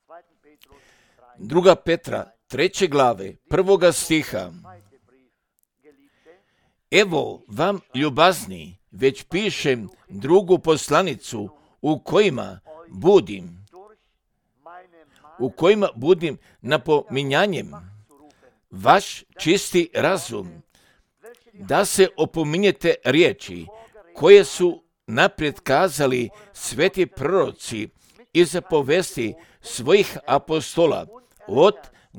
2. Petra, 3. glave, 1. stiha. Evo vam, ljubazni, već pišem drugu poslanicu u kojima budim napominjanjem vaš čisti razum, da se opominjete riječi koje su naprijed kazali sveti proroci i zapovesti svojih apostola od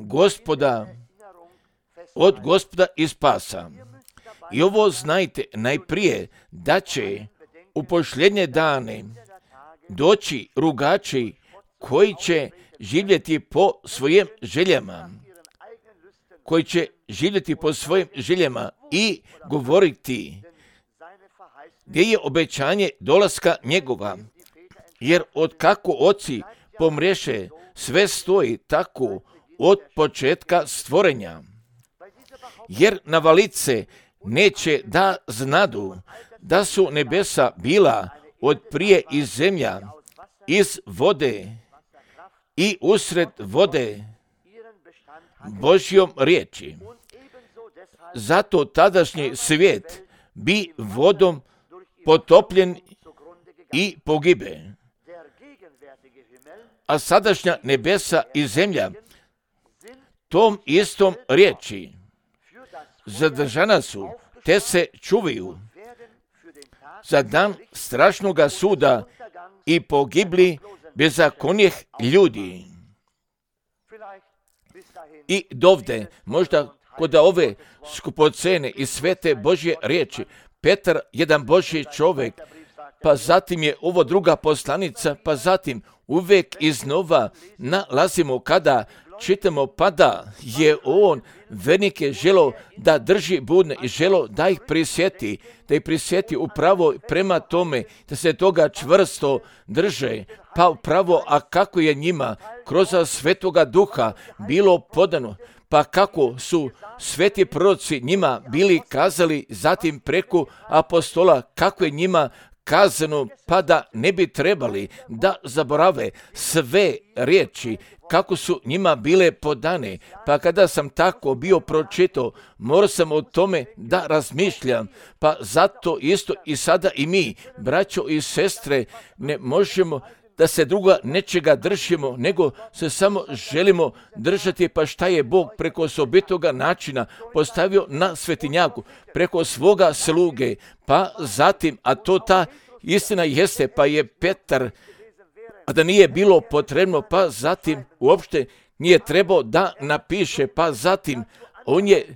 Gospoda i spasa. I ovo znajte najprije, da će u posljednje dane doći rugači koji će živjeti po svojim željama, i govoriti gdje je obećanje dolaska njegova. Jer od kako oci pomriješe, sve stoji tako od početka stvorenja. Jer na valice neće da znadu da su nebesa bila od prije i zemlja iz vode i usred vode Božjom riječi. Zato tadašnji svijet bi vodom potopljen i pogibe. A sadašnja nebesa i zemlja tom istom riječi zadržana su, te se čuvaju za dan strašnoga suda i pogibli bezakonjih ljudi. I dovde, možda kod ove skupocene i svete Božje riječi, Petar, jedan Božji čovjek, pa zatim je ovo druga poslanica, pa zatim uvijek iznova nalazimo kada čitamo, pa da je on vernike želo da drži budne i želo da ih prisjeti upravo prema tome, da se toga čvrsto drže, pa upravo, a kako je njima kroz Svetoga Duha bilo podano, pa kako su sveti proroci njima bili kazali, zatim preko apostola, kako je njima kazano, pa da ne bi trebali da zaborave sve riječi kako su njima bile podane. Pa kada sam tako bio pročitao, morao sam o tome da razmišljam, pa zato isto i sada i mi, braćo i sestre, ne možemo da se druga nečega držimo, nego se samo želimo držati, pa šta je Bog preko osobitoga načina postavio na svetinjaku, preko svoga sluge, pa zatim, a to ta istina jeste, pa je Petar, a da nije bilo potrebno, pa zatim uopšte nije trebao da napiše, pa zatim on je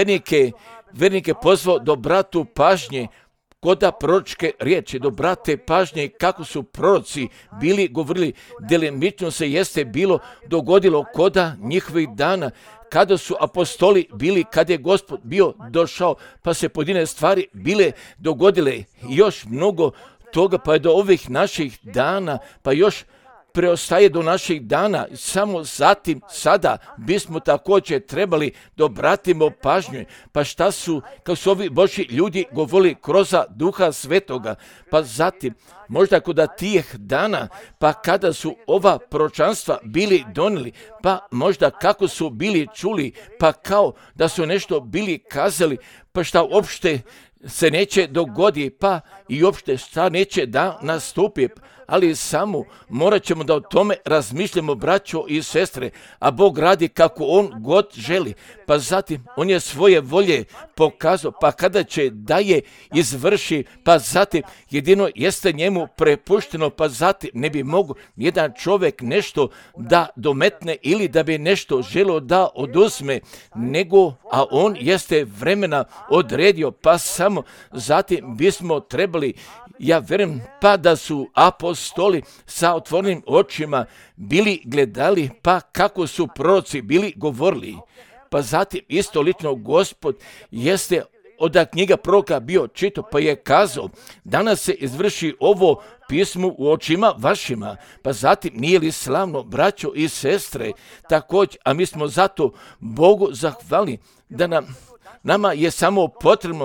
vernike pozvao do bratu pažnje, koda proročke riječi, do brate pažnje kako su proroci bili govorili, delimično se jeste bilo dogodilo koda njihovih dana, kada su apostoli bili, kada je Gospod bio došao, pa se pojedine stvari bile dogodile, još mnogo toga, pa je do ovih naših dana, pa još preostaje do naših dana, samo zatim sada bismo također trebali da obratimo pažnju, pa šta su, kao su ovi Božji ljudi govorili kroz Duha Svetoga, pa zatim možda kod tih dana, pa kada su ova proročanstva bili donijeli, pa možda kako su bili čuli, pa kao da su nešto bili kazali, pa šta uopšte se neće dogodi, pa i uopšte šta neće da nastupi, ali samo morat ćemo da o tome razmišljamo, braćo i sestre, a Bog radi kako On god želi, pa zatim On je svoje volje pokazao, pa kada će da je izvrši, pa zatim jedino jeste njemu prepušteno, pa zatim ne bi mogao jedan čovjek nešto da dometne ili da bi nešto želo da oduzme, nego, a On jeste vremena odredio, pa samo zatim bismo trebali, ja vjerujem, pa da su apostoli sa otvorenim očima bili gledali, pa kako su proroci bili govorili, pa zatim isto lično Gospod jeste od knjiga proroka bio čitao, pa je kazao, danas se izvrši ovo pismo u očima vašima, pa zatim nije li slavno, braćo i sestre, također, a mi smo zato Bogu zahvalni da nama je samo potrebno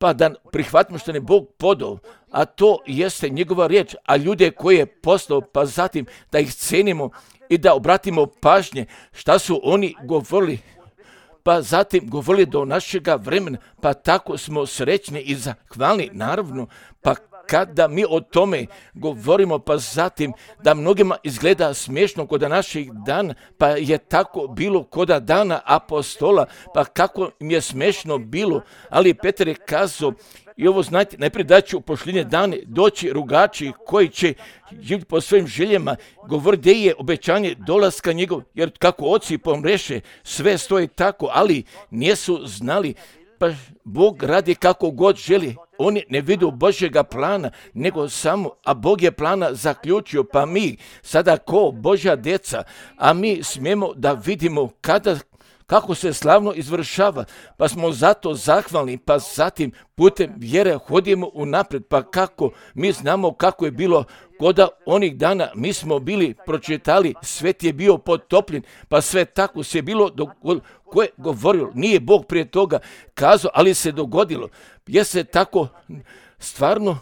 pa da prihvatimo što ne Bog podao, a to jeste njegova riječ, a ljude koje je poslao, pa zatim da ih cenimo i da obratimo pažnje šta su oni govorili, pa zatim govorili do našega vremena, pa tako smo srećni i zahvalni, naravno, pa kada mi o tome govorimo, pa zatim da mnogima izgleda smiješno kod naših dana, pa je tako bilo kod dana apostola, pa kako im je smiješno bilo, ali Petar je kazao, i ovo znajte, najprije da će u posljednje dane doći rugači koji će živjeti po svojim željama, govori gdje je obećanje dolaska njegov, jer kako oci pomreše, sve stoji tako, ali nisu znali, pa Bog radi kako god želi. Oni ne vidu Božjega plana, nego samo, a Bog je plana zaključio, pa mi sada ko Božja djeca, a mi smijemo da vidimo kako se slavno izvršava, pa smo zato zahvalni, pa zatim putem vjere hodimo unaprijed, pa kako mi znamo kako je bilo kod onih dana, mi smo bili pročitali, svet je bio potopljen, pa sve tako se bilo ko je govorilo, nije Bog prije toga kazao, ali se dogodilo. Jeste stvarno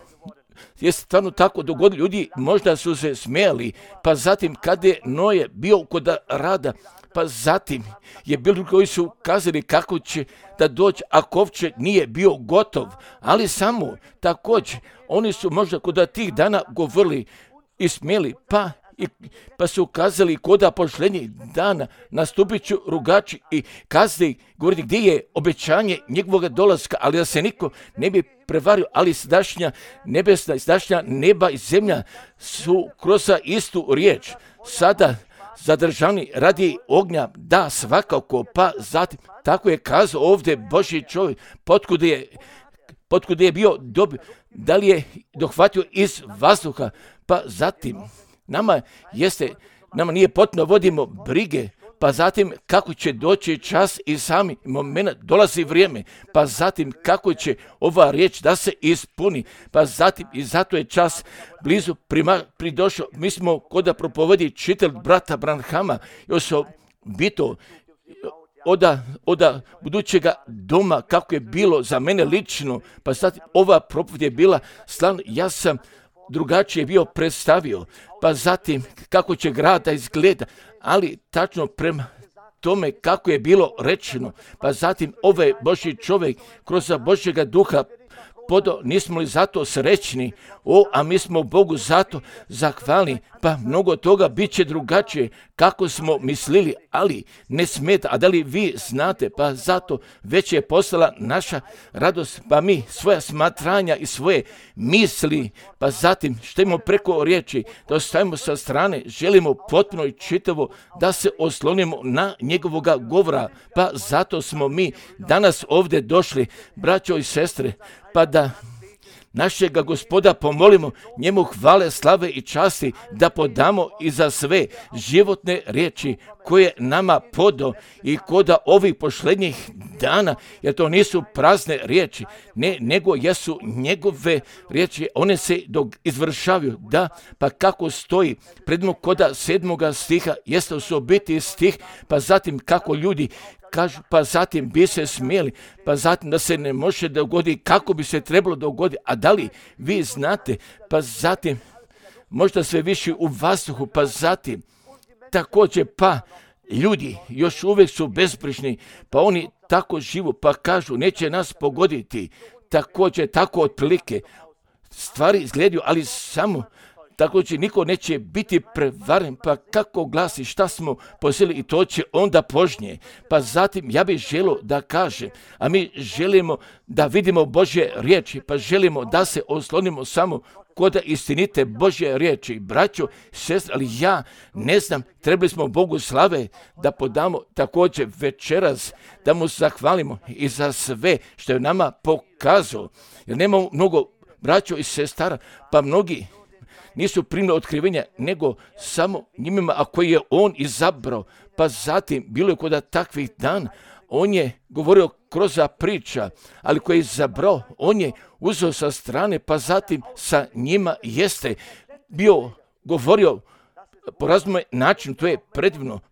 tako dogodilo, ljudi možda su se smijali, pa zatim kad je Noje bio kod rada, pa zatim je bilo koji su kazali kako će da doći, a kovčeg nije bio gotov, ali samo također oni su možda kod tih dana govorili i smjeli, pa su kazali kod posljednjih dana nastupit ću rugači i kazali, govoriti gdje je obećanje njegovog dolaska, ali da se niko ne bi prevario, ali sadašnja nebesna i sadašnja neba i zemlja su kroz istu riječ sada zadržani radi ognja, da svakako, pa zatim tako je kazao ovdje Božji čovjek, potkud je bio dobio, da li je dohvatio iz vazduha, pa zatim nama nije potrebno vodimo brige, pa zatim kako će doći čas i sami moment, dolazi vrijeme, pa zatim kako će ova riječ da se ispuni, pa zatim i zato je čas blizu pridošao. Mi smo kod da propovedi čitelj brata Branhama, osobito od budućega doma, kako je bilo za mene lično, pa zatim ova propoved je bila slavna, ja sam drugačije bio predstavio, pa zatim kako će grad da izgleda, ali tačno prema tome kako je bilo rečeno, pa zatim ovaj Božji čovjek kroz Božjega duha nismo li zato srećni, a mi smo Bogu zato zahvalni, pa mnogo toga bit će drugačije kako smo mislili, ali ne smeta, a da li vi znate, pa zato već je postala naša radost, pa mi svoja smatranja i svoje misli, pa zatim štajimo preko riječi, da ostavimo sa strane, želimo potpuno i čitavo da se oslonimo na njegovoga govora, pa zato smo mi danas ovdje došli, braćo i sestre, pa da našega Gospoda pomolimo, njemu hvale, slave i časti da podamo i za sve životne riječi koje nama podao i kod ovih posljednjih dana, jer to nisu prazne riječi, ne, nego jesu njegove riječi, one se izvršavaju, da, pa kako stoji predmo kod 7. stiha, jeste osobiti stih, pa zatim kako ljudi kažu, pa zatim bi se smijeli, pa zatim da se ne može dogoditi kako bi se trebalo dogoditi, a da li vi znate, pa zatim možda sve više u vazduhu, pa zatim također, pa ljudi još uvijek su bezbrižni, pa oni tako živu, pa kažu neće nas pogoditi, također tako otprilike stvari izgledaju, ali samo također niko neće biti prevaren, pa kako glasi šta smo posjeli i to će onda požnje. Pa zatim ja bih želio da kažem, a mi želimo da vidimo Božje riječi, pa želimo da se oslonimo samo kod istinite Božje riječi. Braćo, sestre, ali ja ne znam, trebali smo Bogu slave da podamo također večeras, da mu zahvalimo i za sve što je nama pokazao. Jer nemamo mnogo braćo i sestara, pa mnogi nisu primili otkrivenja, nego samo njima, a koji je on izabrao. Pa zatim, bilo je kod takvih dana, on je govorio kroz priča, ali koji je izabrao, on je uzeo sa strane, pa zatim sa njima jeste bio govorio po raznom načinu, to je predivno,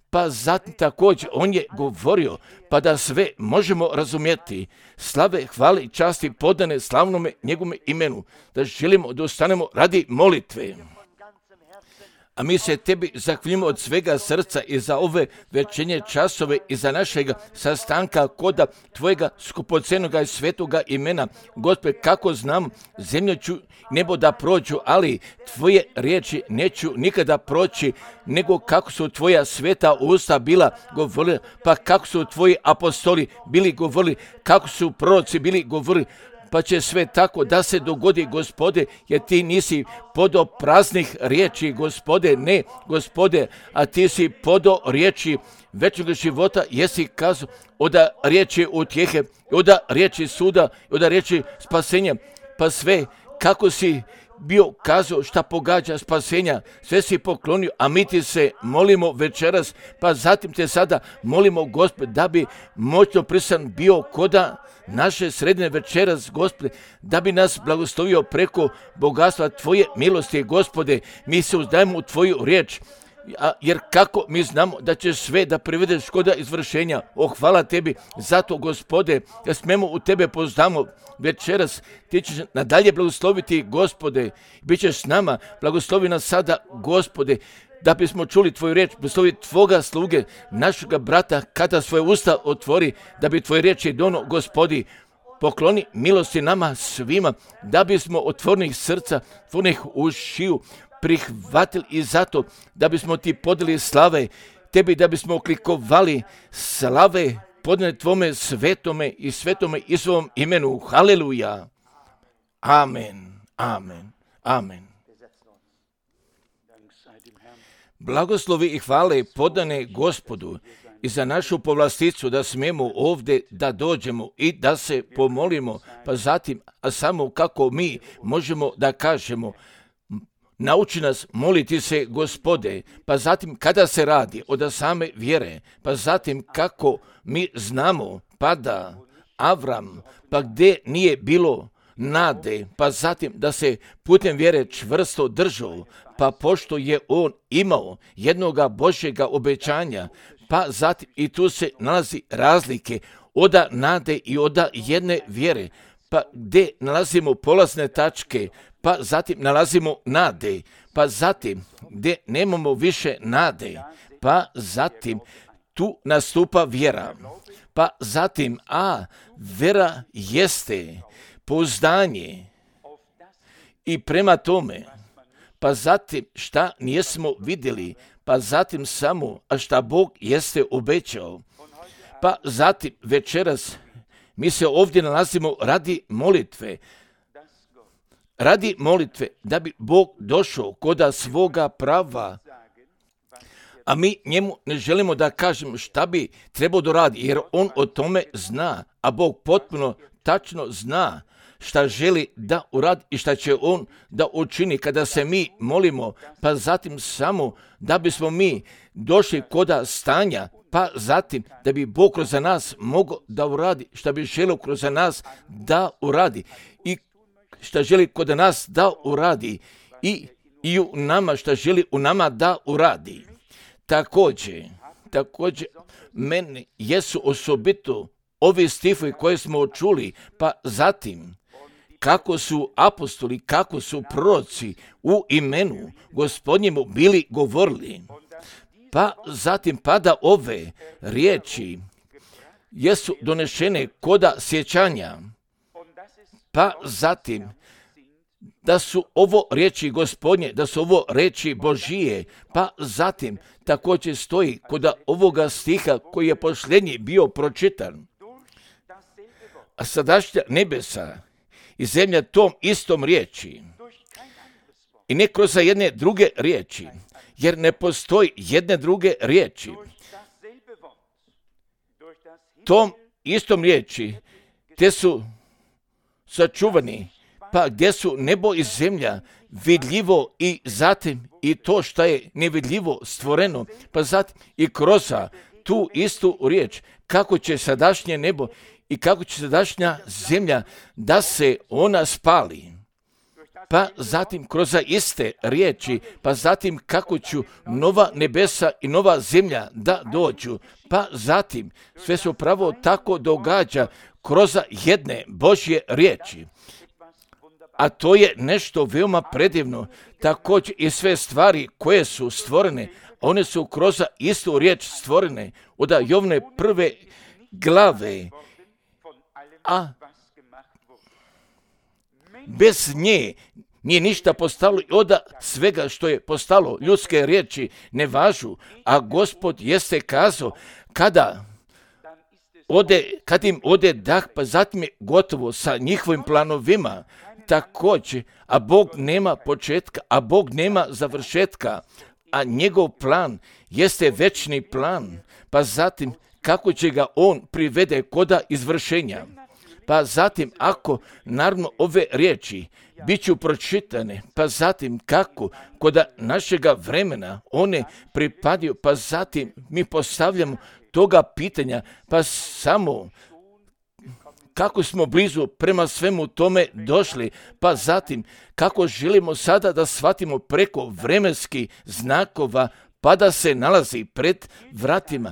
pa zatim također on je govorio, pa da sve možemo razumjeti. Slave, hvale i časti podane slavnome njegovome imenu, da želimo da ostanemo radi molitve. A mi se tebi zahvaljujemo od svega srca i za ove večernje časove i za našega sastanka koda tvojega skupocenoga i svetoga imena. Gospod, kako znam, zemlju ću nebo da prođu, ali tvoje riječi neću nikada proći, nego kako su tvoja sveta usta bila govorila, pa kako su tvoji apostoli bili govorili, kako su proroci bili govorili, pa će sve tako da se dogodi, Gospode, jer ti nisi podo praznih riječi, Gospode, ne, Gospode, a ti si podo riječi večnog života, jesi kazao od riječi utjehe, od riječi suda, od riječi spasenja, pa sve kako si bio kazao šta pogađa spasenja, sve si poklonio, a mi ti se molimo večeras, pa zatim te sada molimo, Gospod, da bi moćno prisutan bio koda naše srednje večeras, Gospode, da bi nas blagoslovio preko bogatstva tvoje milosti, Gospode. Mi se uzdajemo u tvoju riječ, jer kako mi znamo da ćeš sve da privedeš koda izvršenja. Hvala tebi zato, Gospode, da smemo u tebe poznamo večeras. Ti ćeš nadalje blagosloviti, Gospode, bit ćeš s nama, blagoslovi nas sada, Gospode, da bismo čuli tvoju riječ, blagoslovi tvoga sluge, našega brata, kada svoje usta otvori, da bi tvoje riječi dono, Gospodi, pokloni milosti nama svima, da bismo otvornih srca, otvornih ušiju prihvatili i zato da bismo ti podeli slave, tebi da bismo oklikovali slave podane tvome svetome i svetome Isusovom imenu. Haleluja. Amen. Amen. Amen. Blagoslovi i hvale podane Gospodu i za našu povlasticu da smijemo ovdje da dođemo i da se pomolimo, pa zatim, a samo kako mi možemo da kažemo, nauči nas moliti se, Gospode, pa zatim kada se radi od same vjere, pa zatim kako mi znamo, pa da Avram, pa gdje nije bilo nade, pa zatim da se putem vjere čvrsto držao, pa pošto je on imao jednoga Božjega obećanja, pa zatim i tu se nalazi razlike od nade i od jedne vjere, pa gdje nalazimo polazne tačke, pa zatim nalazimo nade, pa zatim gdje nemamo više nade, pa zatim tu nastupa vjera, pa zatim, vjera jeste pouzdanje i prema tome, pa zatim šta nijesmo vidjeli, pa zatim samo, a šta Bog jeste obećao, pa zatim večeras mi se ovdje nalazimo radi molitve, da bi Bog došao koda svoga prava, a mi njemu ne želimo da kažemo šta bi trebao da radi, jer on o tome zna, a Bog potpuno tačno zna šta želi da uradi i šta će on da učini kada se mi molimo, pa zatim samo da bismo mi došli koda stanja, pa zatim da bi Bog kroz nas mogao da uradi šta bi želio kroz nas da uradi i šta želi kod nas da uradi i u nama šta želi u nama da uradi. Također, meni jesu osobito ovi stihovi koje smo čuli, pa zatim kako su apostoli, kako su proroci u imenu Gospodnjemu bili govorili, pa zatim pada ove riječi jesu donešene koda sjećanja, pa zatim da su ovo riječi Gospodnje, da su ovo riječi Božije, pa zatim također stoji kod ovoga stiha koji je posljednji bio pročitan. A sadašnja nebesa i zemlja tom istom riječi i ne kroz jedne druge riječi, jer ne postoji jedne druge riječi. Tom istom riječi te su sačuvani, pa gdje su nebo i zemlja vidljivo i zatim i to što je nevidljivo stvoreno, pa zatim i kroz tu istu riječ kako će sadašnje nebo i kako će sadašnja zemlja da se ona spali. pa zatim kroz iste riječi, pa zatim kako ću nova nebesa i nova zemlja da dođu, pa zatim sve se upravo tako događa kroz jedne Božje riječi. A to je nešto veoma predivno. Također i sve stvari koje su stvorene, one su kroz istu riječ stvorene od Jovne 1. glave, a bez nje nije ništa postalo i od svega što je postalo. Ljudske riječi ne važu, a Gospod jeste kazao kad im ode dah, pa zatim je gotovo sa njihovim planovima. Također, a Bog nema početka, a Bog nema završetka, a njegov plan jeste večni plan, pa zatim kako će ga on privede koda izvršenja. Pa zatim ako naravno ove riječi bit ću pročitane, pa zatim kako koda našega vremena one pripadaju, pa zatim mi postavljamo toga pitanja, pa samo kako smo blizu prema svemu tome došli, pa zatim kako želimo sada da shvatimo preko vremenskih znakova, pa da se nalazi pred vratima.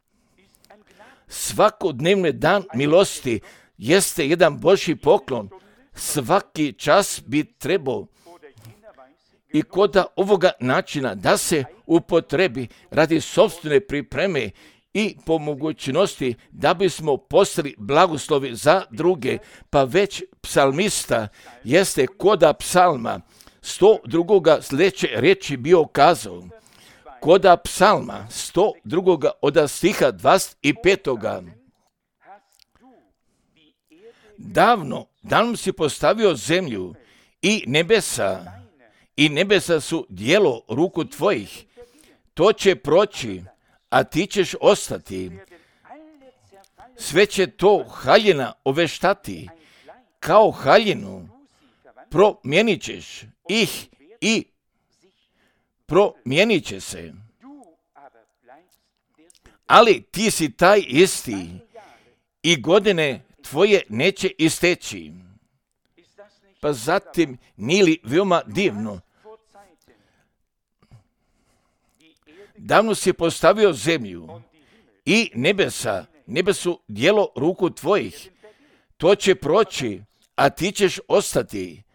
Svakodnevni dan milosti jeste jedan Božji poklon. Svaki čas bi trebao i kod ovoga načina da se upotrebi radi sopstvene pripreme i po mogućnosti da bismo postali blagoslovi za druge, pa već psalmista jeste koda psalma 102. sljedeće riječi bio kazao. Koda psalma 102. od stiha 25. Davno si postavio zemlju i nebesa su djelo ruku tvojih. To će proći, a ti ćeš ostati. Sve će to haljina oveštati, kao haljinu promijenit ćeš ih i promijenit će se. Ali ti si taj isti i godine tvoje neće isteći. Pa zatim nije li veoma divno? Davno si postavio zemlju i nebesu djelo ruku tvojih. To će proći, a ti ćeš ostati.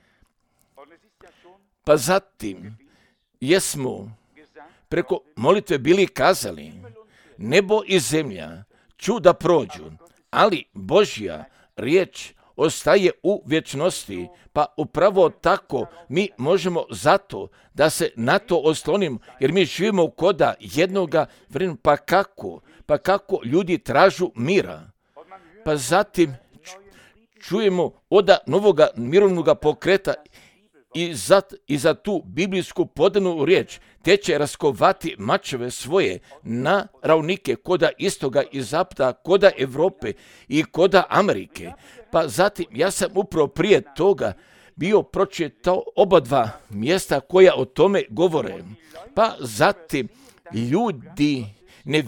Pa zatim jesmo preko molitve bili kazali, nebo i zemlja ću da prođu, ali Božja riječ ostaje u vječnosti, pa upravo tako mi možemo zato da se na to oslonimo, jer mi živimo koda jednoga vremena, pa kako ljudi tražu mira. Pa zatim čujemo od novoga mirovnog pokreta i za tu biblijsku podanu riječ, te će raskovati mačeve svoje na ravnike koda istoga i zapada, koda Europe i koda Amerike. Pa zatim ja sam upravo prije toga bio pročitao oba dva mjesta koja o tome govore. Pa zatim ljudi ne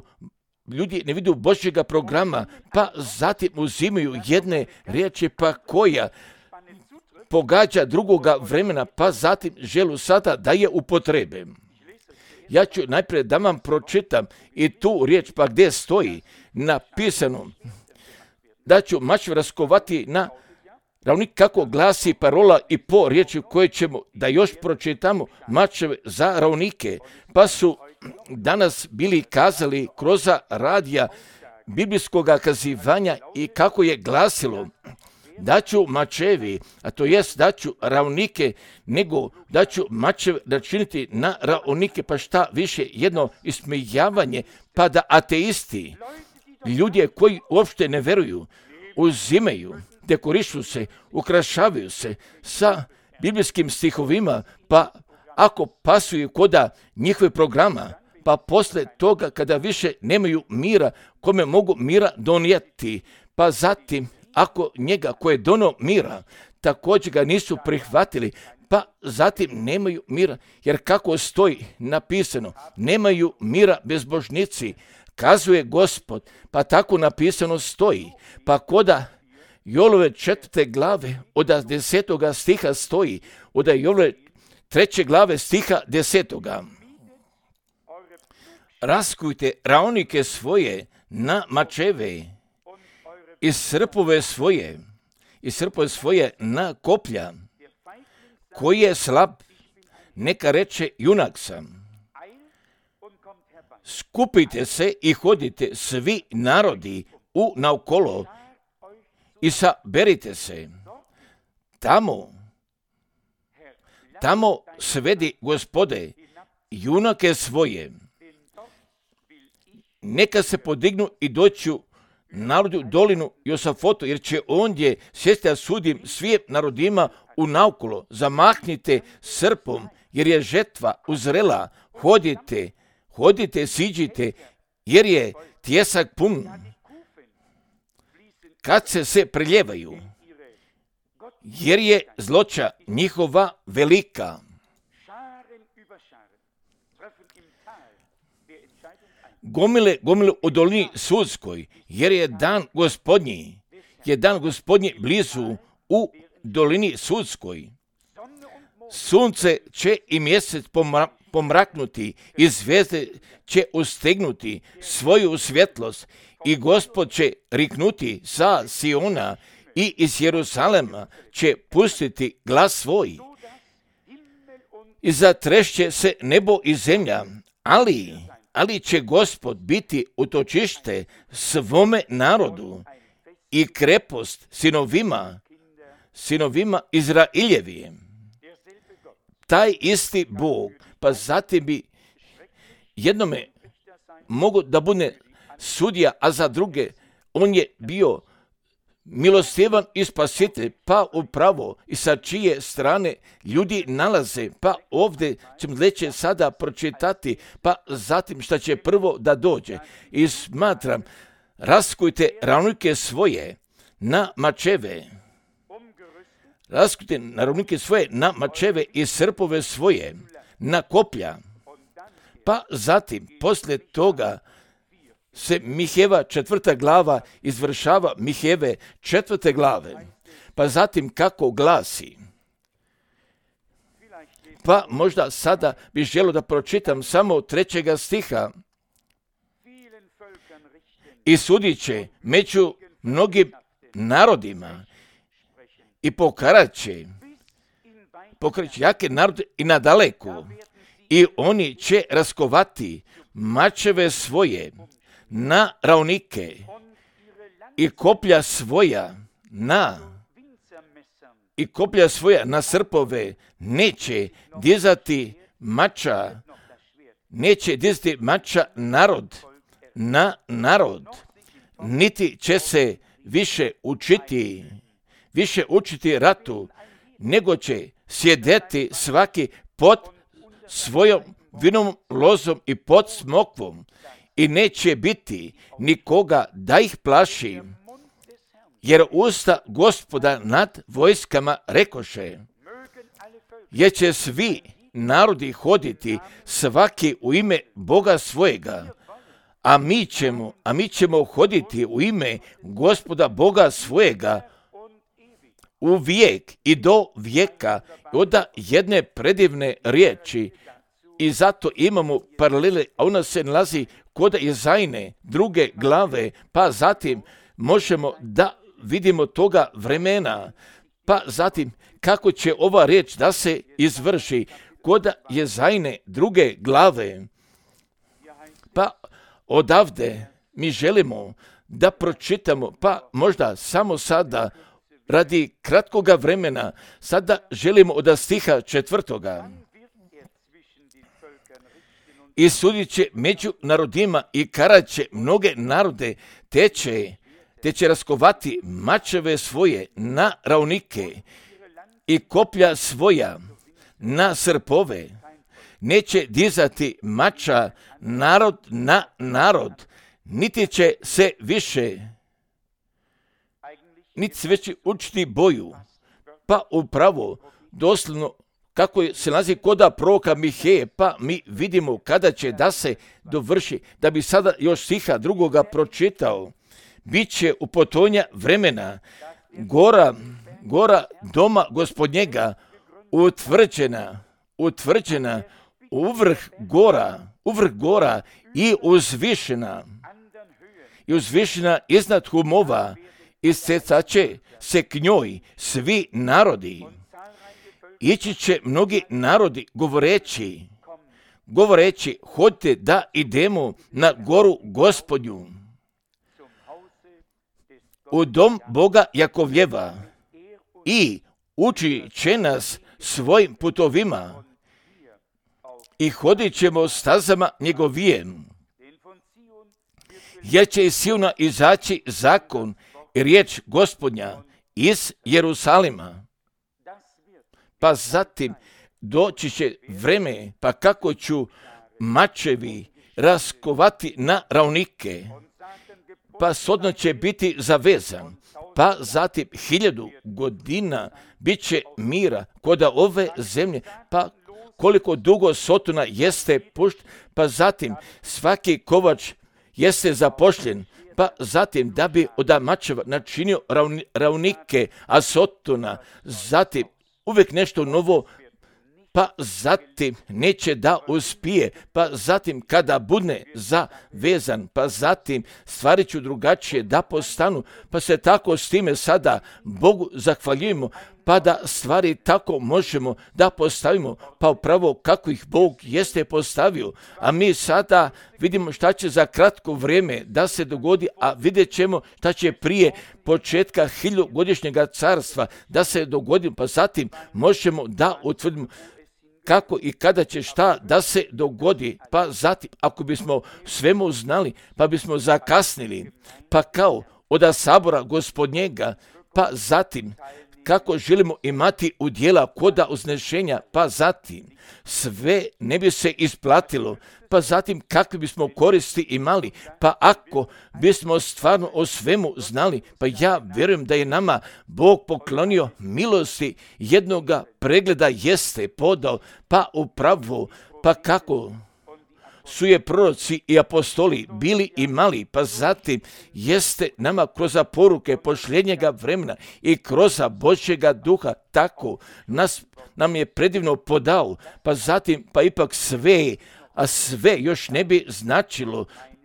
vidu Božjega programa, pa zatim uzimaju jedne riječi pa koja pogađa drugoga vremena, pa zatim želu sada da je upotrebe. Ja ću najprije da vam pročitam i tu riječ, pa gdje stoji napisano da ću mačeve raskovati na ravnik, kako glasi parola i po riječi koje ćemo da još pročitamo, mačeve za ravnike. Pa su danas bili kazali kroz radija biblijskog kazivanja i kako je glasilo da ću mačevi, a to jest da ću ravnike, nego da ću mačeve načiniti na ravnike, pa šta više jedno ismijavanje, pa da ateisti, ljudi koji uopšte ne veruju, uzimaju, dekorišu se, ukrašavaju se sa biblijskim stihovima, pa ako pasuju koda njihove programa, pa posle toga kada više nemaju mira, kome mogu mira donijeti, pa zatim ako njega koje je donio mira, također ga nisu prihvatili, pa zatim nemaju mira, jer kako stoji napisano, nemaju mira bezbožnici, kazuje Gospod, pa tako napisano stoji, pa koda Jolove 4. glave od 10. stiha stoji, od Jolove 3. glave stiha 10. Raskujte raunike svoje na mačeve i srpove svoje na koplja. Koji je slab, neka reče junak sam. Skupite se i hodite svi narodi naokolo i saberite se. Tamo svedi Gospode junake svoje. Neka se podignu i doću narodu dolinu Josafotu, jer će ondje sjesti da sudim svim narodima naokolo. Zamahnite srpom, jer je žetva uzrela. Hodite, siđite, jer je tjesak pun. Kad se preljevaju, jer je zloća njihova velika. Gomile u dolini sudskoj, jer je dan gospodnji blizu u dolini sudskoj. Sunce će i mjesec pomraknuti i zvijezde će ustegnuti svoju svjetlost i Gospod će riknuti sa Siona i iz Jerusalema će pustiti glas svoj. I zatrešće se nebo i zemlja, ali će Gospod biti utočište svome narodu i krepost sinovima Izraeljevim. Taj isti Bog, pa zatim bi jednome mogu da bude sudija, a za druge on je bio milostivan i spasitelj, pa upravo i sa čije strane ljudi nalaze, pa ovdje ćemo leće sada pročitati, pa zatim šta će prvo da dođe. I smatram, raskujte ravnike svoje na mačeve. Raskujte ravnike svoje na mačeve i srpove svoje na koplja. Pa zatim, poslije toga, se Miheva 4. glava izvršava Miheve 4. glave. Pa zatim kako glasi? Pa možda sada bih želio da pročitam samo 3. stiha. I sudit će među mnogim narodima i pokarat će jake narode i nadaleku. I oni će raskovati mačeve svoje na ravnike i koplja svoja na srpove. Neće dizati mača narod na narod, niti će se više učiti ratu, nego će sjedeti svaki pod svojom vinom lozom i pod smokvom. I neće biti nikoga da ih plaši, jer usta Gospoda nad vojskama rekoše, jer će svi narodi hoditi svaki u ime Boga svojega, a mi ćemo hoditi u ime Gospoda Boga svojega u vijek i do vijeka. Oda jedne predivne riječi i zato imamo paralele, a ona se nalazi kod Izajne 2. glave, pa zatim možemo da vidimo toga vremena, pa zatim kako će ova riječ da se izvrši kod Izajne 2. glave. Pa odavde mi želimo da pročitamo, pa možda samo sada, radi kratkoga vremena, sada želimo od stiha 4. I sudit će među narodima i karat će mnoge narode, te će raskovati mačeve svoje na ravnike i koplja svoja na srpove. Neće dizati mača narod na narod, niti će se već učiti boju. Pa upravo, doslovno, kako se nalazi koda proroka Miheje, pa mi vidimo kada će da se dovrši, da bi sada još stiha 2. pročitao. Biće u potonja vremena gora doma gospodnjega utvrđena u vrh gora i uzvišena iznad humova, iscecat će se k njoj svi narodi. Ići će mnogi narodi govoreći, hodite da idemo na goru Gospodnju, u dom Boga Jakovljeva, i učit će nas svojim putovima i hodit ćemo stazama njegovijem. Jer će iz Siona izaći zakon i riječ Gospodnja iz Jerusalima. Pa zatim doći će vreme, pa kako ću mačevi raskovati na ravnike, pa sodno će biti zavezan, pa zatim 1000 godina bit će mira kod ove zemlje, pa koliko dugo Sotona jeste pušten, pa zatim svaki kovač jeste zapošljen, pa zatim da bi od mačeva načinio ravnike, a Sotona zatim uvijek nešto novo, pa zatim neće da uspije, pa zatim kada bude zavezan, pa zatim stvari ću drugačije da postanu, pa se tako s time sada Bogu zahvaljujemo, pa da stvari tako možemo da postavimo, pa upravo kako ih Bog jeste postavio. A mi sada vidimo šta će za kratko vrijeme da se dogodi, a vidjet ćemo šta će prije početka 1000-godišnjega carstva da se dogodi, pa zatim možemo da utvrdimo kako i kada će šta da se dogodi, pa zatim ako bismo svemu znali, pa bismo zakasnili, pa kao od sabora gospodnjega, pa zatim kako želimo imati udjela koda uznešenja, pa zatim sve ne bi se isplatilo, pa zatim kakve bismo koristi imali, pa ako bismo stvarno o svemu znali, pa ja vjerujem da je nama Bog poklonio milosti, jednoga pregleda jeste podao, pa upravo, pa kako su je proroci i apostoli bili i mali, pa zatim jeste nama kroz poruke posljednjega vremena i kroz Božjega duha tako nam je predivno podao, pa zatim pa ipak sve još ne bi značilo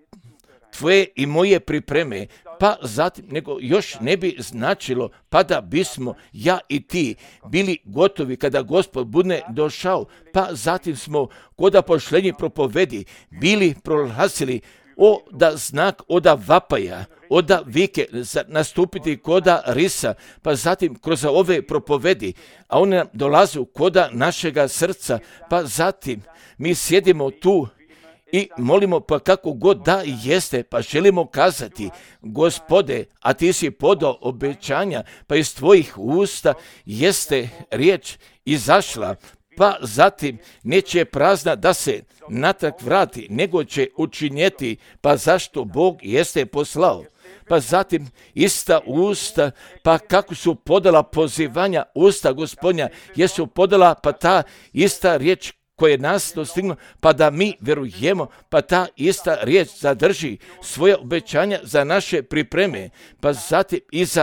tvoje i moje pripreme, pa zatim nego još ne bi značilo pa da bismo ja i ti bili gotovi kada Gospod bude došao, pa zatim smo koda pošlenji propovedi bili prolazili da znak oda vapaja, oda vike nastupiti koda risa, pa zatim kroz ove propovedi, a one nam dolaze koda našega srca, pa zatim mi sjedimo tu i molimo, pa kako god da jeste, pa želimo kazati, Gospode, a ti si podao obećanja, pa iz tvojih usta jeste riječ izašla, pa zatim neće prazna da se natrag vrati, nego će učinjeti, pa zašto Bog jeste poslao. Pa zatim ista usta, pa kako su podala pozivanja usta Gospodnja, jesu podala pa ta ista riječ koje nas dostignu, pa da mi vjerujemo, pa ta ista riječ zadrži svoje obećanja za naše pripreme, pa zatim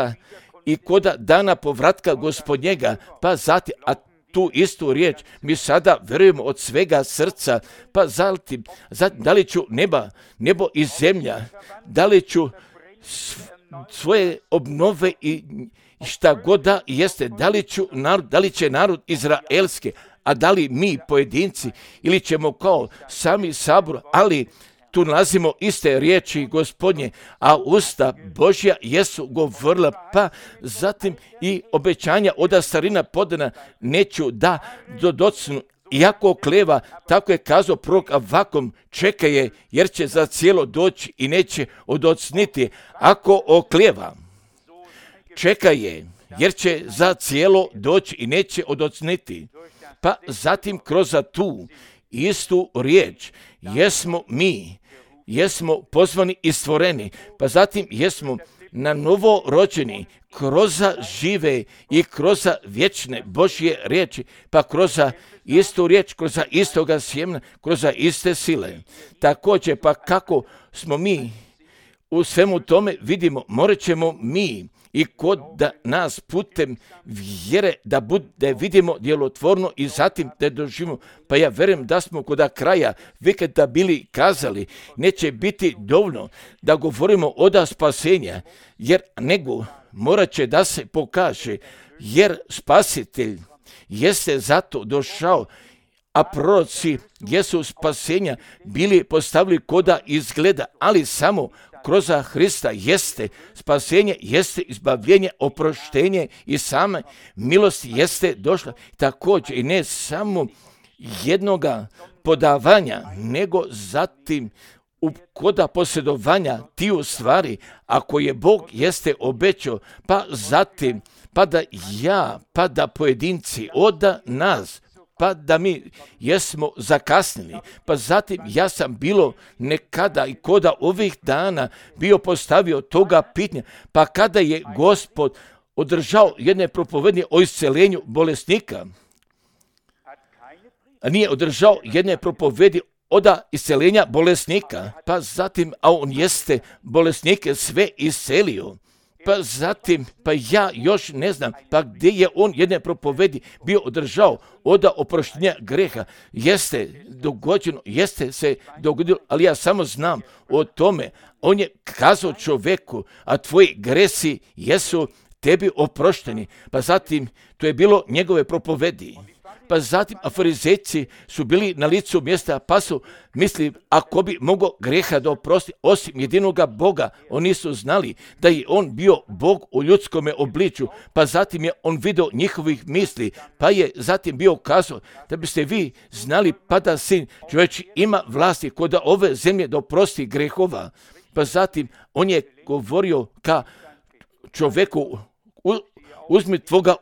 i koda dana povratka Gospodnjega, pa zatim, a tu istu riječ mi sada vjerujemo od svega srca, pa zatim da li ću nebo i zemlja, da li ću svoje obnove i šta god da jeste, da li će narod izraelski, a da li mi pojedinci ili ćemo kao sami sabor, ali tu nalazimo iste riječi Gospodnje, a usta Božja jesu govorila, pa zatim i obećanja od starina podana neću da dodocnu. Iako kleva, tako je kazao prorok Avakum, čeka je jer će za cijelo doći i neće odocniti. Ako oklijeva, čeka je jer će za cijelo doći i neće odocniti. Pa zatim kroz tu istu riječ jesmo pozvani i stvoreni, pa zatim jesmo na novo rođeni kroz žive i kroz vječne Božje riječi, pa kroz istu riječ, kroz istoga sjemena, kroz iste sile. Također, pa kako smo mi u svemu tome vidimo, morat ćemo mi i kod da nas putem vjere da vidimo djelotvorno i zatim da doživimo. Pa ja vjerujem da smo kod kraja vikenda bili kazali, neće biti dovoljno da govorimo od spasenja, jer nego morat će da se pokaže, jer spasitelj jeste zato došao, a proroci jesu spasenja bili postavili koda izgleda, ali samo kroz Hrista jeste spasenje, jeste izbavljenje, oproštenje i same milosti jeste došla. Također i ne samo jednoga podavanja, nego zatim koda posjedovanja tiju stvari, ako je Bog jeste obećao, pa zatim, pa da pojedinci od nas, pa da mi jesmo zakasnili, pa zatim ja sam bilo nekada i koda ovih dana bio postavio toga pitanja, pa kada je Gospod održao jedne propovednje o isceljenju bolesnika, a nije održao jedne propovedi od isceljenja bolesnika, pa zatim, a on jeste bolesnike sve iscelio. Pa zatim, pa ja još ne znam, pa gdje je on jedne propovedi bio održao od oproštenja greha, jeste se dogodilo, ali ja samo znam o tome. On je kazao čovjeku, a tvoji gresi jesu tebi oprošteni. Pa zatim, to je bilo njegove propovedi. Pa zatim, a farizejci su bili na licu mjesta, pa su mislili, ako bi mogao greha da oprosti osim jedinoga Boga, oni su znali da je on bio Bog u ljudskome obličju, pa zatim je on vidio njihovih misli, pa je zatim bio kazao da biste vi znali, pa da sin čovječi ima vlasti kod ove zemlje da oprosti grehova. Pa zatim on je govorio ka čovjeku, uzmi tvoga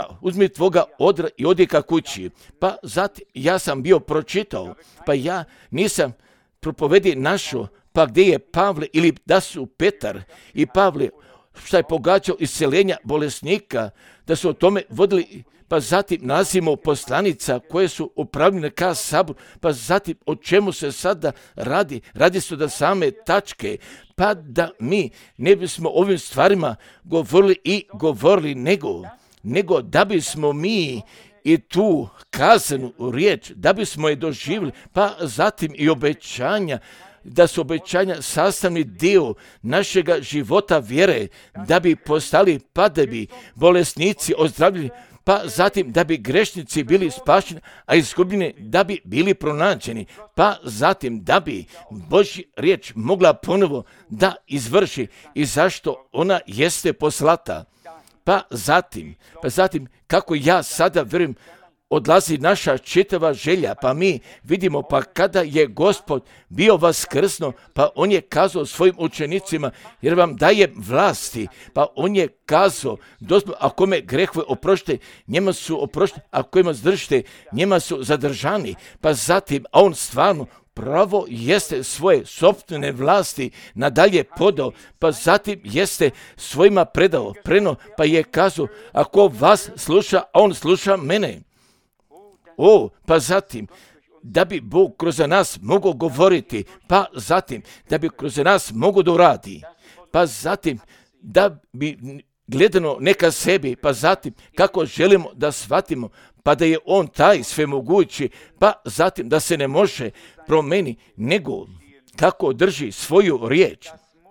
odra i odi ka kući. Pa zatim ja sam bio pročitao, pa ja nisam propovedi našao, pa gdje je Pavle ili da su Petar i Pavle, šta je pogađao isceljenja bolesnika, da su o tome vodili, pa zatim nalazimo poslanica koje su upravljene ka saboru, pa zatim o čemu se sada radi? Radi se da same tačke, pa da mi ne bismo ovim stvarima govorili nego da bismo mi i tu kazanu riječ, da bismo je doživjeli, pa zatim i obećanja, da su obećanja sastavni dio našega života vjere, da bi postali, pa da bi bolesnici ozdravljeni, pa zatim da bi grešnici bili spašeni, a izgubljeni da bi bili pronađeni, pa zatim da bi Božja riječ mogla ponovo da izvrši i zašto ona jeste poslata. Pa zatim, kako ja sada vjerujem, odlazi naša čitava želja, pa mi vidimo, pa kada je Gospod bio vaskrsno, pa on je kazao svojim učenicima, jer vam daje vlasti, pa on je kazao, doslovno, ako me grehove oprošte, njima su oprošteni, ako ima zdržite, njima su zadržani, pa zatim, a on stvarno pravo jeste svoje sopstvene vlasti nadalje podao, pa zatim jeste svojima predao, pa je kazao, ako vas sluša, a on sluša mene. Pa zatim, da bi Bog kroz nas mogao govoriti, pa zatim, da bi kroz nas mogao da uradi, pa zatim, da bi gledano neka sebi, pa zatim, kako želimo da shvatimo, pa da je on taj svemogući, pa zatim, da se ne može promeni, nego kako drži svoju riječ.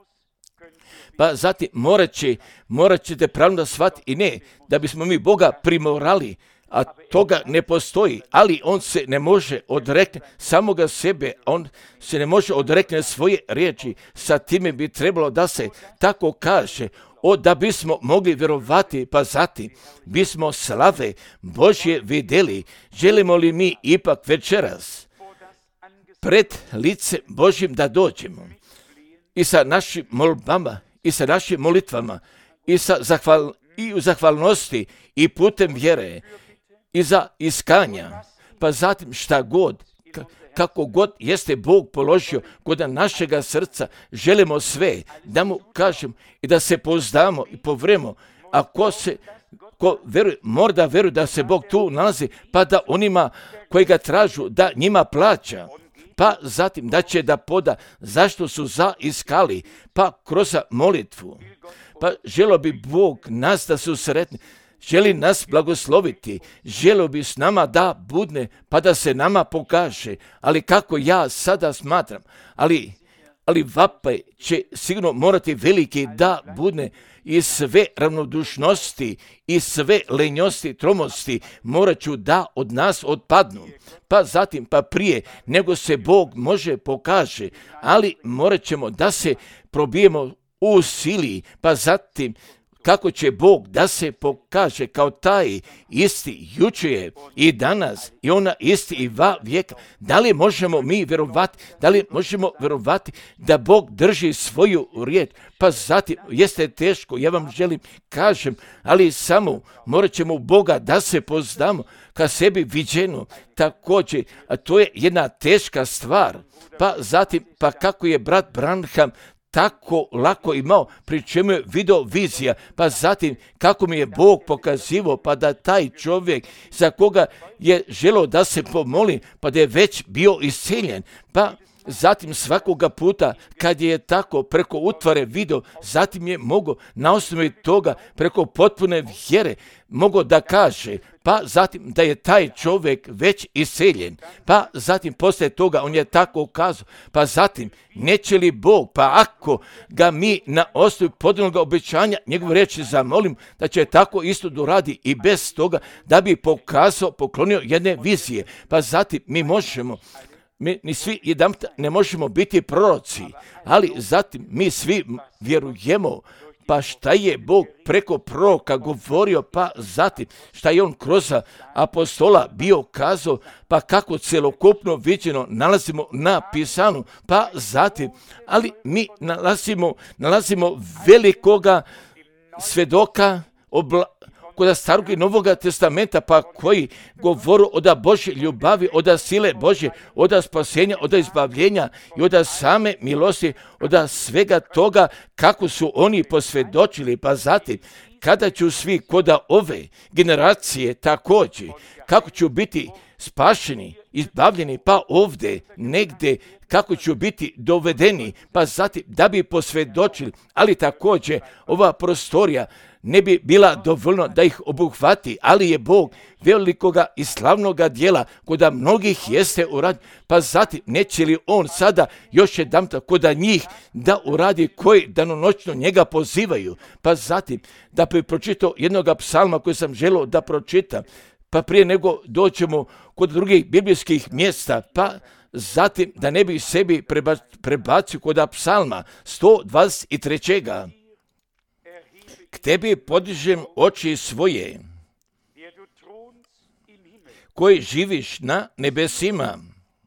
Pa zatim, morat ćete pravilno da shvatiti i ne, da bismo mi Boga primorali, a toga ne postoji, ali on se ne može odrekne samoga sebe, on se ne može odrekne svoje riječi, sa time bi trebalo da se tako kaže, da bismo mogli vjerovati, pa zatim bismo slave Božje vidjeli. Želimo li mi ipak večeras pred lice Božjim da dođemo i sa našim molbama i sa našim molitvama i u zahvalnosti i putem vjere i za iskanja, pa zatim šta god, kako god jeste Bog položio kod našega srca, želimo sve da mu kažemo i da se pouzdamo i povremo, a ko veruje, mora da veruje da se Bog tu nalazi, pa da onima koji ga tražu, da njima plaća, pa zatim da će da poda zašto su iskali, pa kroz molitvu, Pa želio bi Bog nas da su sretni, želi nas blagosloviti, želio bi s nama da budne, pa da se nama pokaže. Ali kako ja sada smatram, ali vapaj će sigurno morati veliki da budne, i sve ravnodušnosti i sve lenjosti, tromosti morat ću da od nas odpadnu. Pa zatim, pa prije nego se Bog može pokaže, ali morat ćemo da se probijemo u sili, pa zatim kako će Bog da se pokaže kao taj isti jučer i danas i ona isti i va vijeka. Da li možemo mi vjerovati, da Bog drži svoju riječ? Pa zatim, jeste teško, ja vam želim kažem, ali samo morat ćemo u Boga da se poznamo ka sebi viđeno također, a to je jedna teška stvar. Pa zatim, pa kako je brat Branham tako lako imao, pri čemu je video vizija, pa zatim kako mi je Bog pokazivao, pa da taj čovjek za koga je želio da se pomoli, pa da je već bio isceljen, pa zatim svakoga puta kad je tako preko utvare video, zatim je mogao na osnovi toga preko potpune vjere mogao da kaže, pa zatim da je taj čovjek već isceljen, pa zatim poslije toga on je tako kazao, pa zatim neće li Bog, pa ako ga mi na osnovi podanog obećanja njegove riječi zamolim da će tako isto doradi i bez toga da bi poklonio jedne vizije, pa zatim mi možemo, mi svi jedanput ne možemo biti proroci, ali zatim mi svi vjerujemo, pa šta je Bog preko proroka govorio, pa zatim šta je on kroz apostola bio kazao, pa kako celokupno viđeno nalazimo na pisanu, pa zatim, ali mi nalazimo velikoga svedoka kod Starog i Novoga testamenta, pa koji govoru od Božje ljubavi, od sile Božje, od spasenja, od izbavljenja i od same milosti, od svega toga kako su oni posvjedočili, pa zatim kada ću svi kod ove generacije također, kako ću biti spašeni, izbavljeni, pa ovdje negdje kako ću biti dovedeni, pa zatim da bi posvjedočili, ali također ova prostorija ne bi bila dovoljno da ih obuhvati, ali je Bog velikoga i slavnoga djela kod mnogih jeste uradi, pa zatim neće li on sada još jedanput kod njih da uradi koji danonoćno njega pozivaju, pa zatim da bi pročitao jednog psalma koji sam želio da pročitam, pa prije nego doćemo kod drugih biblijskih mjesta, pa zatim da ne bi sebi prebacio kod psalma 123. K tebi podižem oči svoje, koji živiš na nebesima,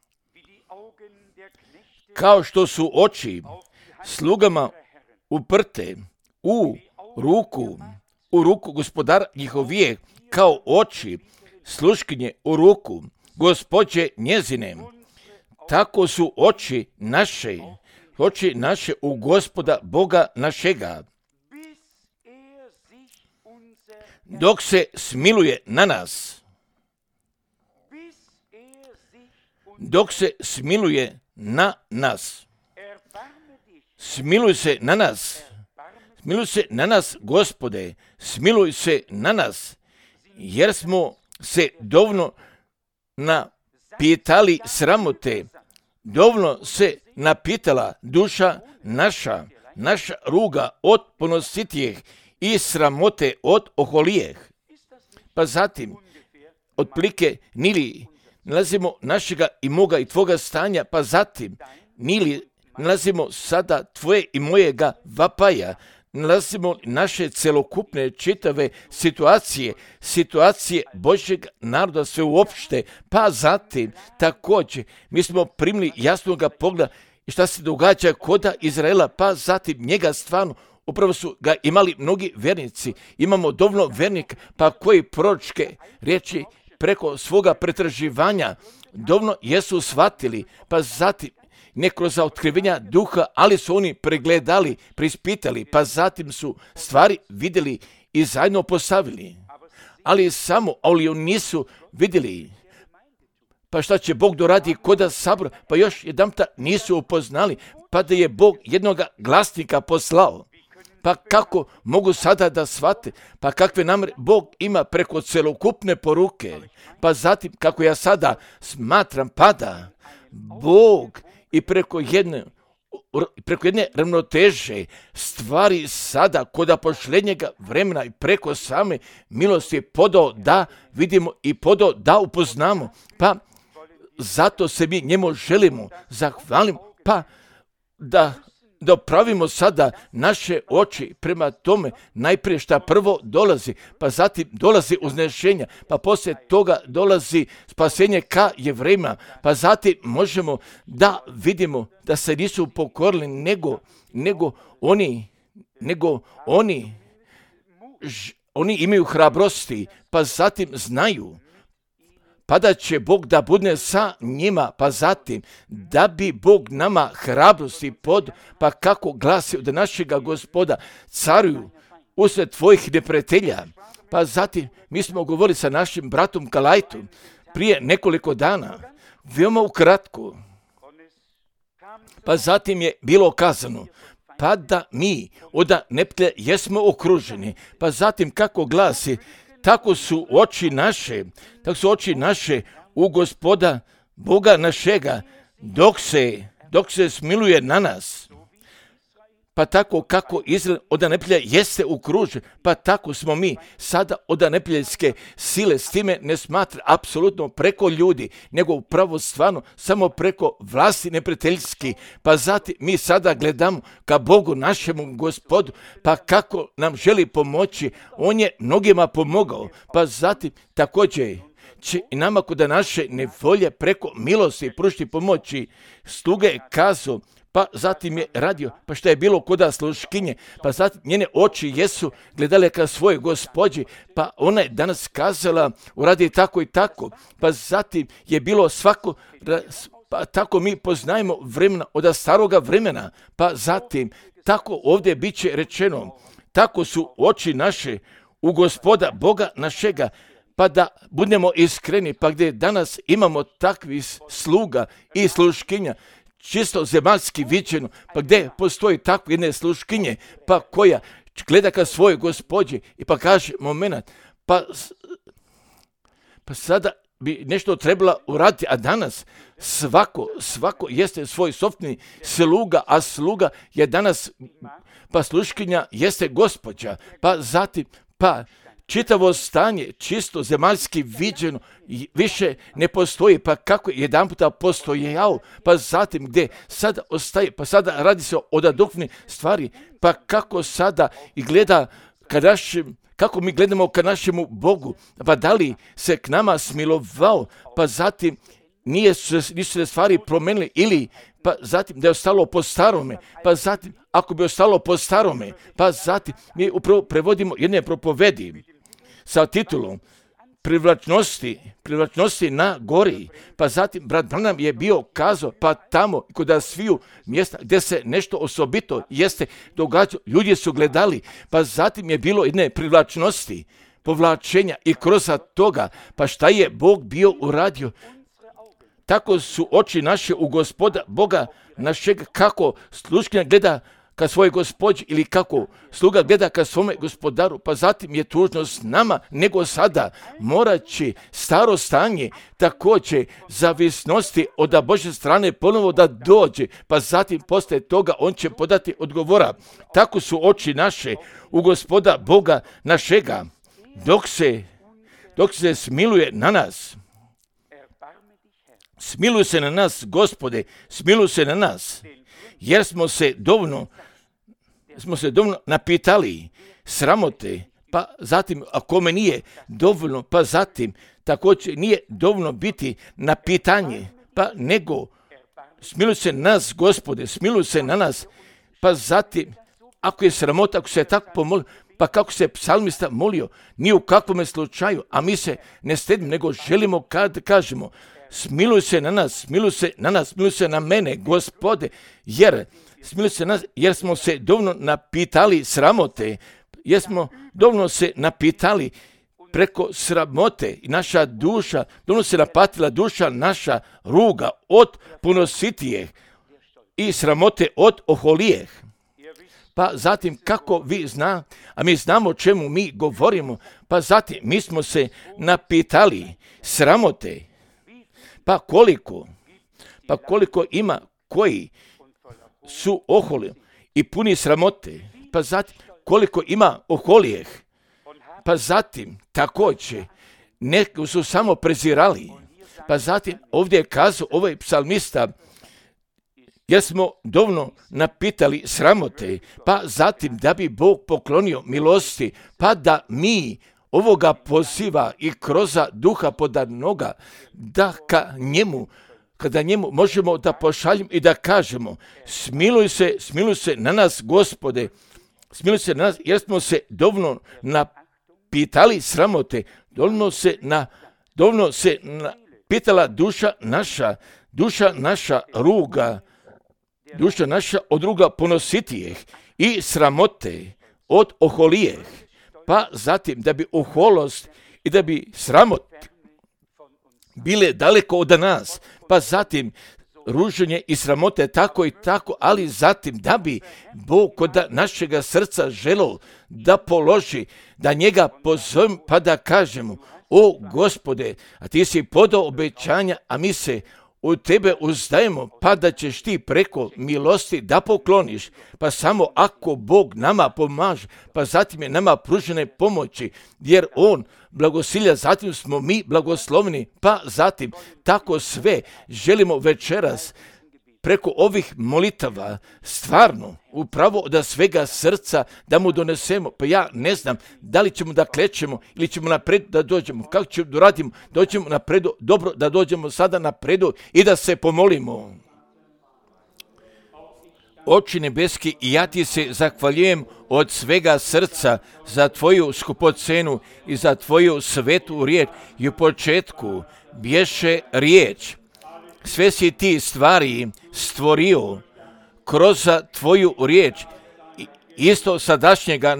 kao što su oči slugama uprte u ruku gospodar njihovije, kao oči sluškinje u ruku Gospođe njezine. Tako su oči naše u Gospoda Boga našega, dok se smiluje na nas. Dok se smiluje na nas. Smiluj se na nas. Smiluj se na nas, Gospode. Smiluj se na nas, jer smo se dovoljno napitali sramote. Dovoljno se napitala duša naša ruga od ponositijeh i sramote od oholijeh. Pa zatim, otplike, nili nalazimo našega i moga i tvoga stanja, pa zatim, nili nalazimo sada tvoje i mojega vapaja, nalazimo naše celokupne čitave situacije Božjeg naroda sve uopšte, pa zatim, također, mi smo primili jasnoga pogleda i šta se događa kod Izraela, pa zatim njega stvarno upravo su ga imali mnogi vernici. Imamo dovoljno vernika, pa koji proročke riječi preko svoga pretraživanja dovoljno jesu shvatili, pa zatim ne kroz otkrivenja duha, ali su oni pregledali, prispitali, pa zatim su stvari vidjeli i zajedno postavili. Ali oni nisu vidjeli. Pa šta će Bog doradi kod sabora? Pa još jedanputa nisu upoznali, pa da je Bog jednoga glasnika poslao. pa kako mogu sada da shvate, pa kakve namere Bog ima preko celokupne poruke, pa zatim kako ja sada smatram pada Bog i preko jedne ravnoteže stvari sada kod pošljenjega vremena i preko same milosti podao da vidimo i podao da upoznamo, pa zato se mi njemu želimo zahvalimo, pa da pravimo sada naše oči prema tome najprije šta prvo dolazi, pa zatim dolazi uznešenja, pa poslije toga dolazi spasenje ka Jevrejima, pa zatim možemo da vidimo da se nisu pokorili, nego oni imaju hrabrosti, pa zatim znaju pa da će Bog da bude sa njima, pa zatim da bi Bog nama hrabrosti pa kako glasi od našega Gospoda, caruju usred tvojih neprijatelja. Pa zatim mi smo govorili sa našim bratom Kalajtom prije nekoliko dana, veoma ukratko, pa zatim je bilo kazano, pa da mi od neprijatelja jesmo okruženi, pa zatim kako glasi, tako su oči naše u Gospoda Boga našega, dok se smiluje na nas. Pa tako kako Izrael od neprijatelja jeste okružen, pa tako smo mi sada od neprijateljske sile, s time ne smatra apsolutno preko ljudi, nego upravo stvarno samo preko vlasti neprijateljski. Pa zatim mi sada gledamo ka Bogu našemu Gospodu, pa kako nam želi pomoći, on je mnogima pomogao, pa zatim također će i nama kod naše nevolje preko milosti pružiti pomoći. Sluge kazu, pa zatim je radio, pa šta je bilo koda sluškinje, pa zatim njene oči jesu gledale ka svojoj Gospođi, pa ona je danas kazala uradi tako i tako, pa zatim je bilo svako, pa tako mi poznajemo vremena od staroga vremena, pa zatim tako ovdje bit će rečeno, tako su oči naše u Gospoda Boga našega, pa da budemo iskreni, pa gdje danas imamo takvih sluga i sluškinja, čisto zemaljski viđeno, pa gdje postoji takve jedne sluškinje, pa koja gleda ka svojoj Gospođi i pa kaže moment, pa sada bi nešto trebala uraditi, a danas svako jeste svoj sopstveni sluga, a sluga je danas, pa sluškinja jeste Gospođa, pa zatim, pa čitavo stanje, čisto zemaljski viđeno, više ne postoji, pa kako jedan puta postojao, pa zatim gdje sada ostaje, pa sada radi se o duhovnim stvari, pa kako sada i gleda kako mi gledamo ka našemu Bogu, pa da li se k nama smilovao, pa zatim nisu se stvari promenili ili pa zatim da je ostalo po starome, pa zatim ako bi ostalo po starome, pa zatim mi upravo prevodimo jedne propovedi sa titulom privlačnosti na gori, pa zatim brat Branham je bio kazao, pa tamo kod sviju mjesta gdje se nešto osobito jeste događalo, ljudi su gledali, pa zatim je bilo jedne privlačnosti, povlačenja i kroz toga, pa šta je Bog bio uradio? Tako su oči naše u Gospoda Boga našeg, kako sluškinja gleda ka svojoj Gospođi ili kako sluga gleda ka svome Gospodaru, pa zatim je tužnost nama nego sada morat će staro stanje također zavisnosti od Božje strane ponovo da dođe, pa zatim poslije toga on će podati odgovora. Tako su oči naše u Gospoda Boga našega, dok se smiluje na nas. Smiluj se na nas, Gospode, smiluj se na nas, jer smo se dovoljno napitali sramote, pa zatim, a kome nije dovoljno, pa zatim također nije dovoljno biti na pitanje, pa nego smiluj se na nas, Gospode, smiluj se na nas, pa zatim, ako je sramota, ako se tako pomolio, pa kako se psalmista molio, ni u kakvom slučaju, a mi se ne stidimo, nego želimo kad kažemo, smiluj se na nas, smiluj se na nas, smiluj se na mene, Gospode, smiluj se na nas, jer smo se dovoljno napitali sramote, jer smo dovoljno se napitali preko sramote i naša duša, dovoljno se napatila duša naša ruga od punositijeh i sramote od oholijeh. pa zatim kako vi zna, a mi znamo o čemu mi govorimo, pa zatim mi smo se napitali sramote, pa koliko ima koji su oholi i puni sramote, pa zatim koliko ima oholijeh, pa zatim također neki su samo prezirali, pa zatim ovdje je kazao ovaj psalmista, jer smo dovoljno napitali sramote, pa zatim da bi Bog poklonio milosti, pa da mi ovoga poziva i kroz duha podarnoga, da kada njemu možemo da pošaljemo i da kažemo, smiluj se na nas, Gospode, smiluj se na nas, jer smo se dovoljno napitali sramote, dovoljno se napitala duša naša ruga, duša naša od druga ponositijeh i sramote od oholijeh, pa zatim da bi oholost i da bi sramot bile daleko od nas, pa zatim ruženje i sramote tako i tako, ali zatim da bi Bog kod našega srca želio da položi, da njega pozovem pa da kažemo, o Gospode, a ti si podao obećanja, a mi se u tebe uzdajemo, pa da ćeš ti preko milosti da pokloniš, pa samo ako Bog nama pomaže, pa zatim je nama pružene pomoći, jer On blagosilja, zatim smo mi blagoslovni, pa zatim tako sve želimo večeras preko ovih molitava stvarno upravo od svega srca da mu donesemo. Pa ja ne znam da li ćemo da klećemo ili ćemo napred da dođemo. Kako ćemo da radimo? Dođemo napredu, dobro da dođemo sada napredu i da se pomolimo. Oče nebeski, i ja ti se zahvaljujem od svega srca za tvoju skupocenu i za tvoju svetu riječ. I u početku bješe riječ. Sve si ti stvari stvorio kroz tvoju riječ, isto sadašnjega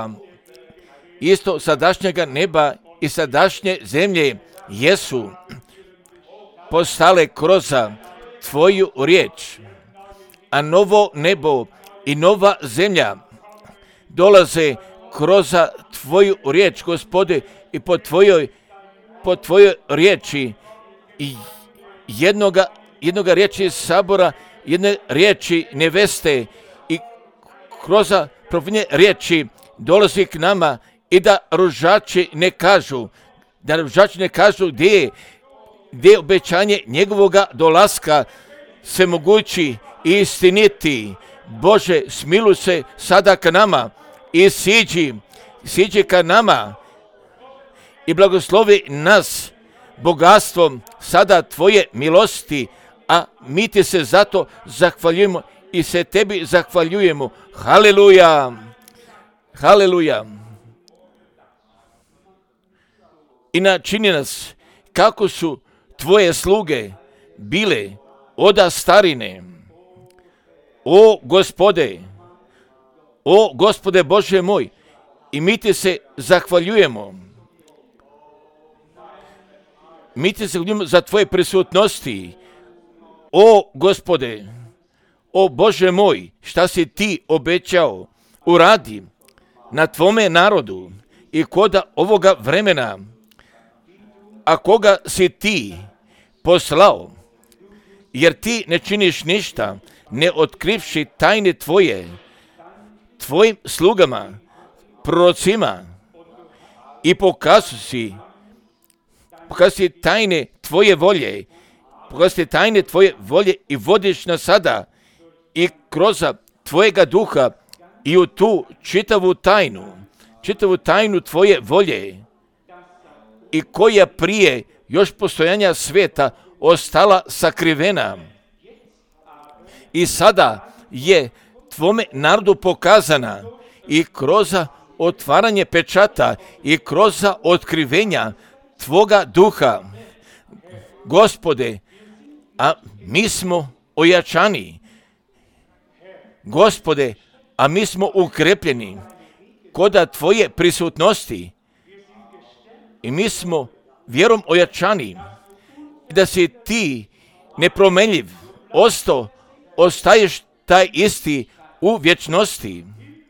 neba i sadašnje zemlje jesu postale kroz tvoju riječ, a novo nebo i nova zemlja dolaze kroz tvoju riječ, Gospode, i po tvojoj riječi i jednoga riječi sabora, jedne riječi neveste i kroz profetne riječi dolazi k nama i da ružači ne kažu gdje je obećanje njegovoga dolaska se mogući i istiniti. Bože, smiluj se sada k nama i siđi ka nama i blagoslovi nas bogatstvom sada tvoje milosti, a mi ti se zato zahvaljujemo i se tebi zahvaljujemo. Haleluja! Haleluja! I načini nas kako su tvoje sluge bile od starine. O Gospode Bože moj, i mi ti se zahvaljujemo. Mi ti se zahvaljujemo za tvoje prisutnosti. O Gospode, o Bože moj, šta si ti obećao, uradi na tvome narodu i kod ovoga vremena, a koga si ti poslao, jer ti ne činiš ništa, ne otkrivši tajne tvoje, tvojim slugama, prorocima, i pokazuj si tajne tvoje volje, i vodiš nas sada i kroz tvojega duha i u tu čitavu tajnu tvoje volje, i koja prije još postojanja sveta ostala sakrivena. I sada je tvome narodu pokazana i kroz otvaranje pečata i kroz otkrivenja tvoga duha. Gospode, a mi smo ojačani. Gospode, a mi smo ukrepljeni kod tvoje prisutnosti i mi smo vjerom ojačani da si ti nepromenljiv, ostaješ taj isti u vječnosti.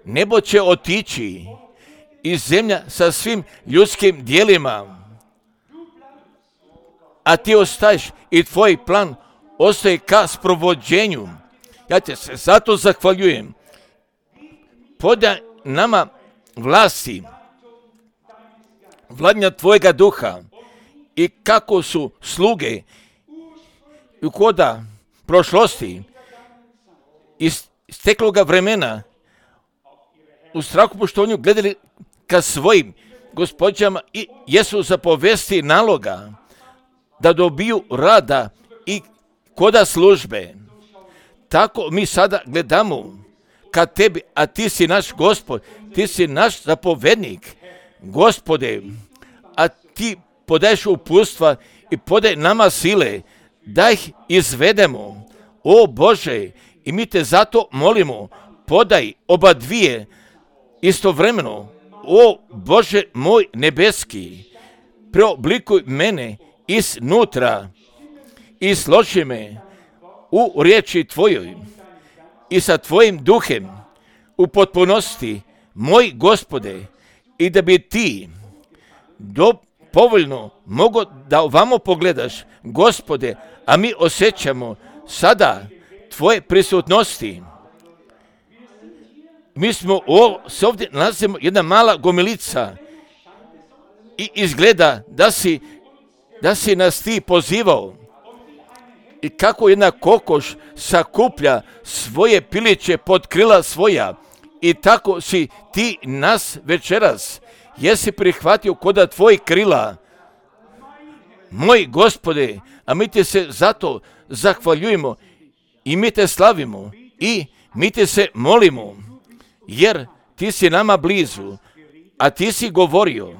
nebo će otići i zemlja sa svim ljudskim dijelima. A ti ostaješ i tvoj plan ostaje ka sprovođenju. Ja te se zato zahvaljujem. Podaj nama vlasti, vladnja tvojega duha i kako su sluge u koda prošlosti iz stekloga vremena u strahopoštovanju gledali ka svojim gospođama i jesu zapovesti naloga da dobiju rada i koda službe. Tako mi sada gledamo ka tebi, a ti si naš Gospod, ti si naš zapovednik, Gospode, a ti podaješ uputstva i podaj nama sile da ih izvedemo. O Bože, i mi te zato molimo, podaj oba dvije istovremeno. O Bože moj nebeski, preoblikuj mene iznutra i složi me u riječi tvojoj i sa tvojim duhem u potpunosti, moj Gospode, i da bi ti povoljno mogo da ovamo pogledaš, Gospode, a mi osjećamo sada tvoje prisutnosti. Mi smo se ovdje nalazimo jedna mala gomilica i izgleda da si nas ti pozivao. I kako jedna kokoš sakuplja svoje piliće pod krila svoja, i tako si ti nas večeras, jesi prihvatio koda tvojih krila, moj Gospode, a mi te se zato zahvaljujemo i mi te slavimo i mi te se molimo, jer ti si nama blizu, a ti si govorio,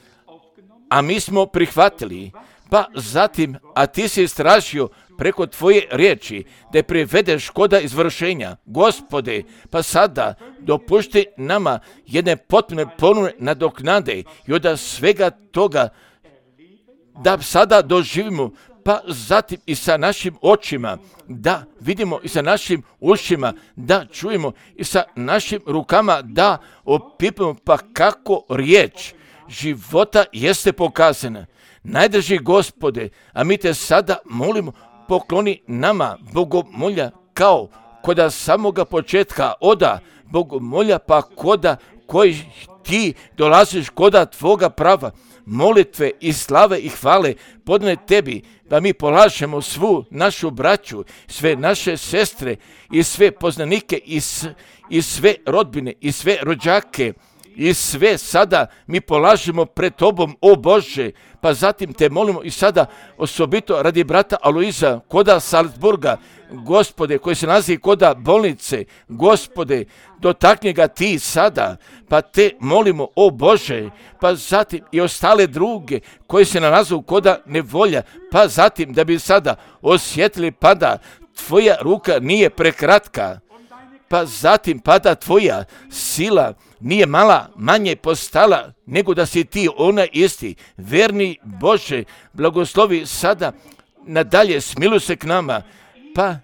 a mi smo prihvatili, pa zatim, a ti si stražio preko tvoje riječi, da je privedeš koda izvršenja. Gospode, pa sada dopušti nama jedne potpune ponovne nadoknade i od svega toga da sada doživimo, pa zatim i sa našim očima da vidimo i sa našim ušima da čujemo i sa našim rukama da opipimo, pa kako riječ života jeste pokazana. Najdrži Gospode, a mi te sada molimo, pokloni nama bogomolja kao koda samoga početka oda bogomolja, pa koda koji ti dolaziš koda tvoga prava, molitve i slave i hvale podne tebi, da mi polažemo svu našu braću, sve naše sestre i sve poznanike i sve rodbine i sve rođake i sve sada mi polažemo pred tobom, o Bože, pa zatim te molimo i sada osobito radi brata Aloiza koda Salzburga, Gospode, koji se nalazi koda bolnice, Gospode, dotakni ga ti sada, pa te molimo, o Bože, pa zatim i ostale druge koji se nalaze koda nevolja, pa zatim da bi sada osjetili pada tvoja ruka nije prekratka, pa zatim pada tvoja sila nije manje postala, nego da si ti ona isti. Verni Bože, blagoslovi sada nadalje, smiluj se k nama, pa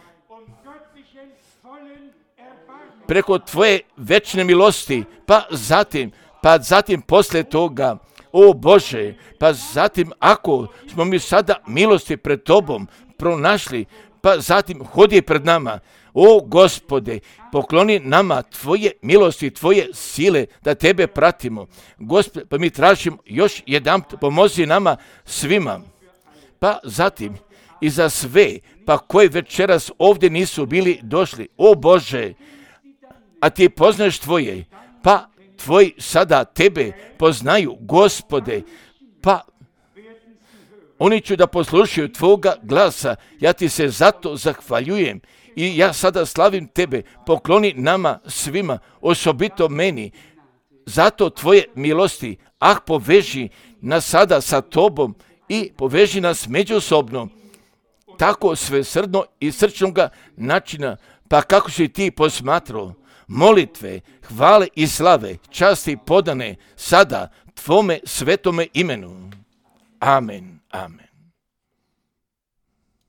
preko tvoje večne milosti, pa zatim posle toga, o Bože, pa zatim ako smo mi sada milosti pred tobom pronašli, pa zatim hodi pred nama, o Gospode, pokloni nama tvoje milosti, tvoje sile, da tebe pratimo. Gospode, pa mi tražimo još jedan, pomozi nama svima. Pa zatim i za sve, pa koji večeras ovdje nisu bili došli, o Bože, a ti poznaš tvoje, pa tvoji sada tebe poznaju, Gospode, pa oni će da poslušaju tvoga glasa, ja ti se zato zahvaljujem i ja sada slavim tebe, pokloni nama svima, osobito meni, zato tvoje milosti, poveži nas sada sa tobom i poveži nas međusobno, tako svesrdno i srčnoga načina, pa kako si ti posmatrao, molitve, hvale i slave, časti podane sada tvome svetome imenu. Amen. Amen.